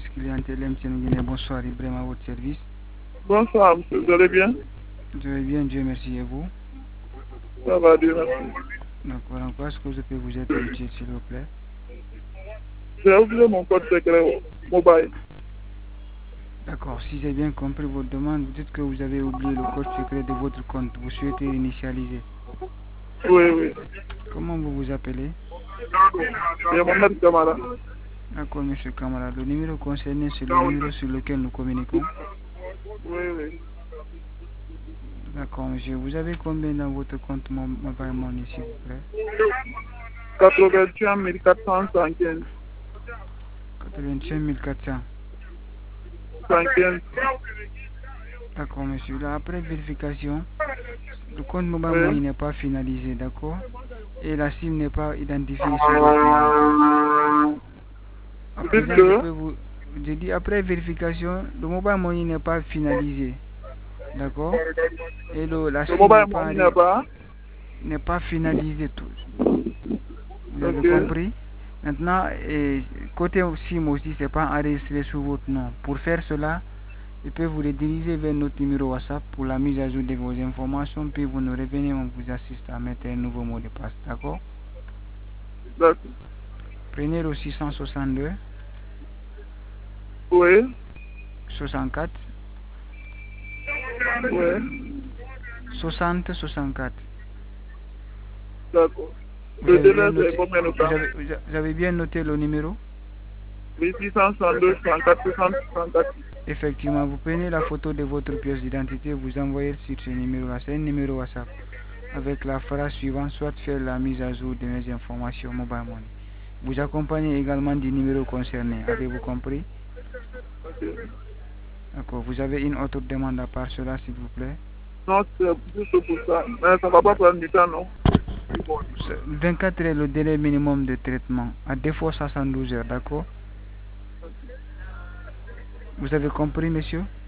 service clientèle MTN Guinée. Bonsoir, Ibrahim à votre service. Bonsoir, monsieur. Vous allez bien? Je vais bien, Dieu merci, et vous? Ça va, Dieu merci. D'accord, en quoi est-ce que je peux vous être utile, s'il vous plaît? J'ai oublié mon code secret mobile. D'accord, si j'ai bien compris votre demande, vous dites que vous avez oublié le code secret de votre compte. Vous souhaitez initialiser. Oui, oui. Comment vous vous appelez? C'est Mohamed Kamara. D'accord, monsieur Kamara. Le numéro concerné, c'est le numéro sur lequel nous communiquons. Oui, oui. D'accord, monsieur. Vous avez combien dans votre compte mobile money, s'il vous plaît? 81 415. 85 400. 115. D'accord, monsieur. Là, après vérification, le compte mobile Oui. money n'est pas finalisé, d'accord? Et la SIM n'est pas identifiée sur votre numéro. À Vous dites présent, je peux vous... J'ai dit, après vérification, le mobile money n'est pas finalisé, d'accord? Et la le SIM mobile money n'est pas. n'est pas finalisé tout. Vous avez Ok. compris? Maintenant, côté SIM aussi, c'est pas enregistré sous votre nom. Pour faire cela, je peux vous rediriger vers notre numéro WhatsApp pour la mise à jour de vos informations, puis vous nous revenez, on vous assiste à mettre un nouveau mot de passe, d'accord? D'accord. Prenez le 662 Oui. 64 Oui. 60 64. D'accord. Vous Le avez bien délai, c'est noté, combien de temps? vous avez bien noté le numéro? Oui, 662, 64, 60, 64. Effectivement, vous prenez la photo de votre pièce d'identité, vous envoyez sur ce numéro-là. C'est un numéro WhatsApp avec la phrase suivante, soit faire la mise à jour de mes informations mobile money. Vous accompagnez également du numéro concerné. Avez-vous compris? Ok. D'accord. Vous avez une autre demande à part cela, s'il vous plaît? Non, c'est juste pour ça. Mais ça ne va pas prendre du temps, non? 24 heures le délai minimum de traitement. À défaut 72 heures, d'accord? Vous avez compris, monsieur?